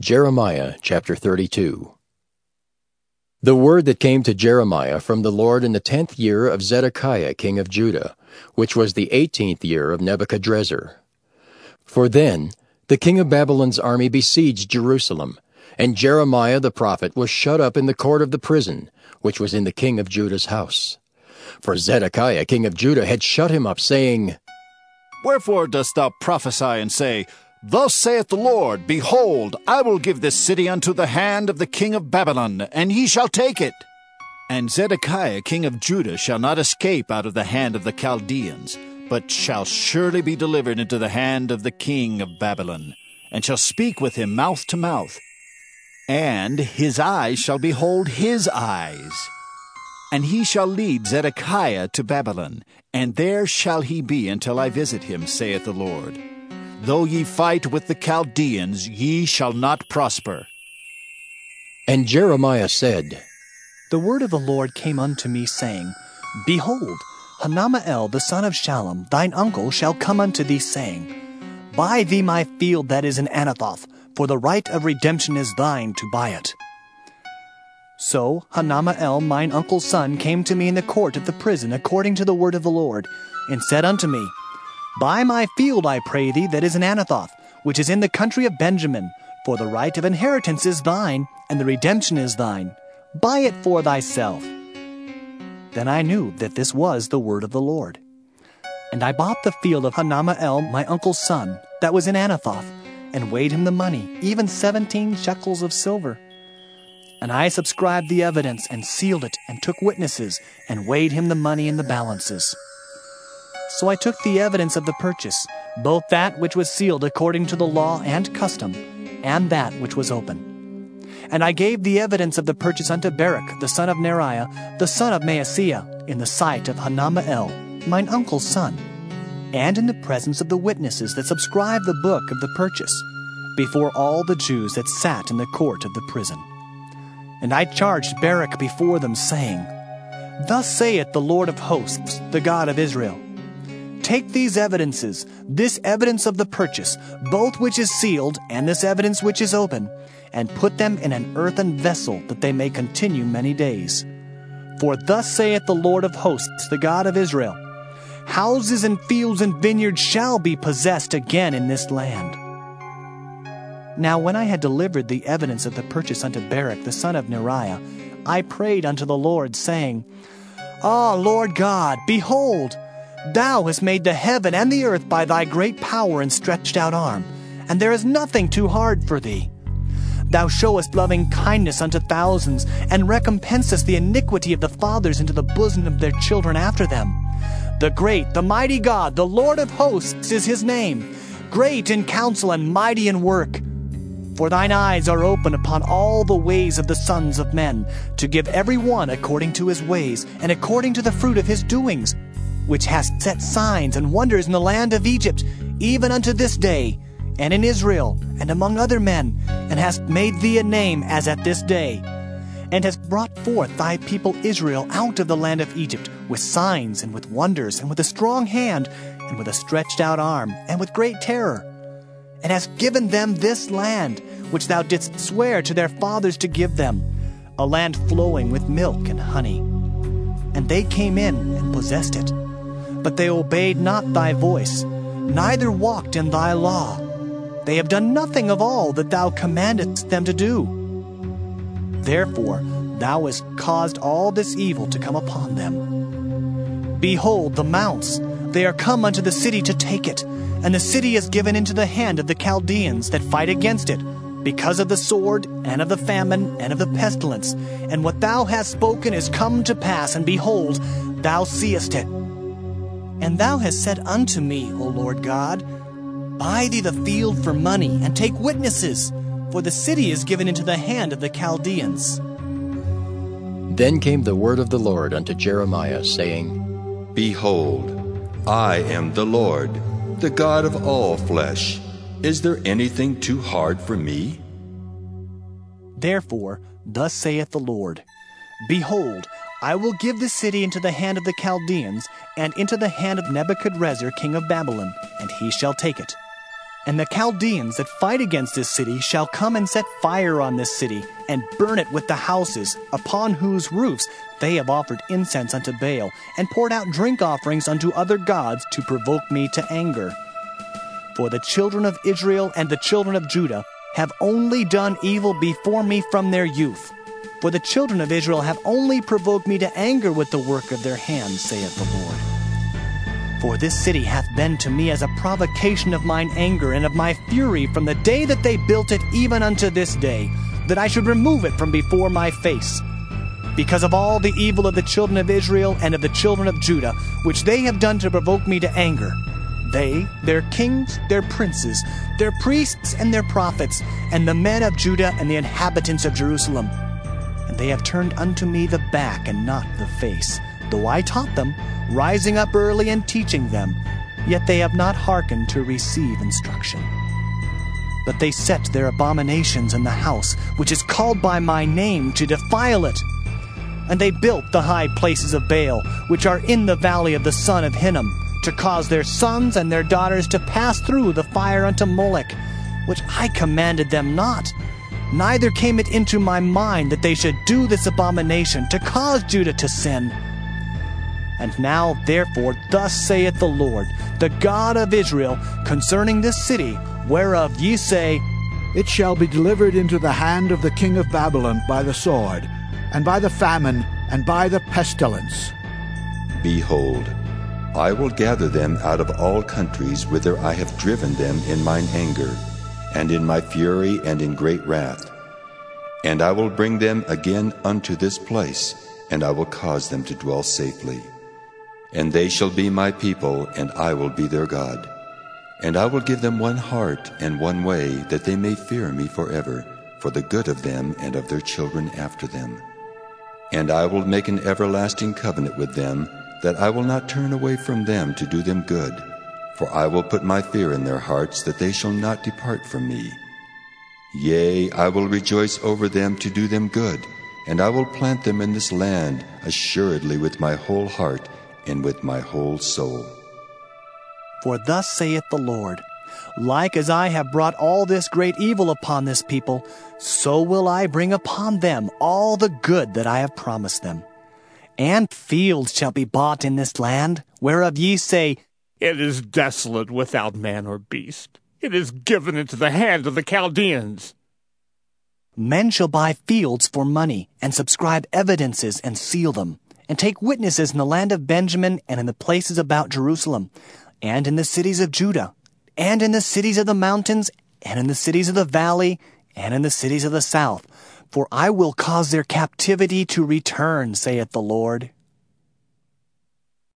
Jeremiah chapter 32. The word that came to Jeremiah from the Lord in the 10th year of Zedekiah king of Judah, which was the 18th year of Nebuchadrezzar. For then the king of Babylon's army besieged Jerusalem, and Jeremiah the prophet was shut up in the court of the prison, which was in the king of Judah's house. For Zedekiah king of Judah had shut him up, saying, Wherefore dost thou prophesy and say, Thus saith the Lord, Behold, I will give this city unto the hand of the king of Babylon, and he shall take it. And Zedekiah king of Judah shall not escape out of the hand of the Chaldeans, but shall surely be delivered into the hand of the king of Babylon, and shall speak with him mouth to mouth. And his eyes shall behold his eyes. And he shall lead Zedekiah to Babylon, and there shall he be until I visit him, saith the Lord. Though ye fight with the Chaldeans, ye shall not prosper. And Jeremiah said, The word of the Lord came unto me, saying, Behold, Hanamael the son of Shallum, thine uncle, shall come unto thee, saying, Buy thee my field that is in Anathoth, for the right of redemption is thine to buy it. So Hanamael mine uncle's son came to me in the court of the prison according to the word of the Lord, and said unto me, Buy my field, I pray thee, that is in Anathoth, which is in the country of Benjamin, for the right of inheritance is thine, and the redemption is thine. Buy it for thyself. Then I knew that this was the word of the Lord. And I bought the field of Hanamael my uncle's son, that was in Anathoth, and weighed him the money, even 17 shekels of silver. And I subscribed the evidence, and sealed it, and took witnesses, and weighed him the money in the balances. So I took the evidence of the purchase, both that which was sealed according to the law and custom, and that which was open. And I gave the evidence of the purchase unto Baruch the son of Neriah, the son of Maaseiah, in the sight of Hanamael, mine uncle's son, and in the presence of the witnesses that subscribed the book of the purchase, before all the Jews that sat in the court of the prison. And I charged Baruch before them, saying, Thus saith the Lord of hosts, the God of Israel, Take these evidences, this evidence of the purchase, both which is sealed, and this evidence which is open, and put them in an earthen vessel, that they may continue many days. For thus saith the Lord of hosts, the God of Israel, Houses and fields and vineyards shall be possessed again in this land. Now when I had delivered the evidence of the purchase unto Baruch the son of Neriah, I prayed unto the Lord, saying, Ah, Lord God, behold, Thou hast made the heaven and the earth by thy great power and stretched out arm, and there is nothing too hard for thee. Thou showest loving kindness unto thousands, and recompensest the iniquity of the fathers into the bosom of their children after them. The great, the mighty God, the Lord of hosts is his name, great in counsel and mighty in work. For thine eyes are open upon all the ways of the sons of men, to give every one according to his ways, and according to the fruit of his doings, which hast set signs and wonders in the land of Egypt, even unto this day, and in Israel, and among other men, and hast made thee a name as at this day, and hast brought forth thy people Israel out of the land of Egypt, with signs, and with wonders, and with a strong hand, and with a stretched out arm, and with great terror, and hast given them this land, which thou didst swear to their fathers to give them, a land flowing with milk and honey. And they came in and possessed it. But they obeyed not thy voice, neither walked in thy law. They have done nothing of all that thou commandest them to do. Therefore thou hast caused all this evil to come upon them. Behold the mounts, they are come unto the city to take it, and the city is given into the hand of the Chaldeans that fight against it, because of the sword, and of the famine, and of the pestilence. And what thou hast spoken is come to pass, and behold, thou seest it. And thou hast said unto me, O Lord God, Buy thee the field for money, and take witnesses, for the city is given into the hand of the Chaldeans. Then came the word of the Lord unto Jeremiah, saying, Behold, I am the Lord, the God of all flesh. Is there anything too hard for me? Therefore, thus saith the Lord, Behold, I will give the city into the hand of the Chaldeans, and into the hand of Nebuchadrezzar king of Babylon, and he shall take it. And the Chaldeans that fight against this city shall come and set fire on this city, and burn it with the houses, upon whose roofs they have offered incense unto Baal, and poured out drink offerings unto other gods to provoke me to anger. For the children of Israel and the children of Judah have only done evil before me from their youth. For the children of Israel have only provoked me to anger with the work of their hands, saith the Lord. For this city hath been to me as a provocation of mine anger and of my fury from the day that they built it even unto this day, that I should remove it from before my face. Because of all the evil of the children of Israel and of the children of Judah, which they have done to provoke me to anger, they, their kings, their princes, their priests and their prophets, and the men of Judah and the inhabitants of Jerusalem. And they have turned unto me the back and not the face, though I taught them, rising up early and teaching them, yet they have not hearkened to receive instruction. But they set their abominations in the house, which is called by my name, to defile it. And they built the high places of Baal, which are in the valley of the son of Hinnom, to cause their sons and their daughters to pass through the fire unto Molech, which I commanded them not. Neither came it into my mind that they should do this abomination, to cause Judah to sin. And now, therefore, thus saith the Lord, the God of Israel, concerning this city, whereof ye say, It shall be delivered into the hand of the king of Babylon by the sword, and by the famine, and by the pestilence. Behold, I will gather them out of all countries whither I have driven them in mine anger, and in my fury, and in great wrath. And I will bring them again unto this place, and I will cause them to dwell safely. And they shall be my people, and I will be their God. And I will give them one heart and one way, that they may fear me forever, for the good of them and of their children after them. And I will make an everlasting covenant with them, that I will not turn away from them to do them good. For I will put my fear in their hearts, that they shall not depart from me. Yea, I will rejoice over them to do them good, and I will plant them in this land assuredly with my whole heart and with my whole soul. For thus saith the Lord, like as I have brought all this great evil upon this people, so will I bring upon them all the good that I have promised them. And fields shall be bought in this land, whereof ye say, It is desolate without man or beast. It is given into the hand of the Chaldeans. Men shall buy fields for money, and subscribe evidences, and seal them, and take witnesses in the land of Benjamin, and in the places about Jerusalem, and in the cities of Judah, and in the cities of the mountains, and in the cities of the valley, and in the cities of the south. For I will cause their captivity to return, saith the Lord.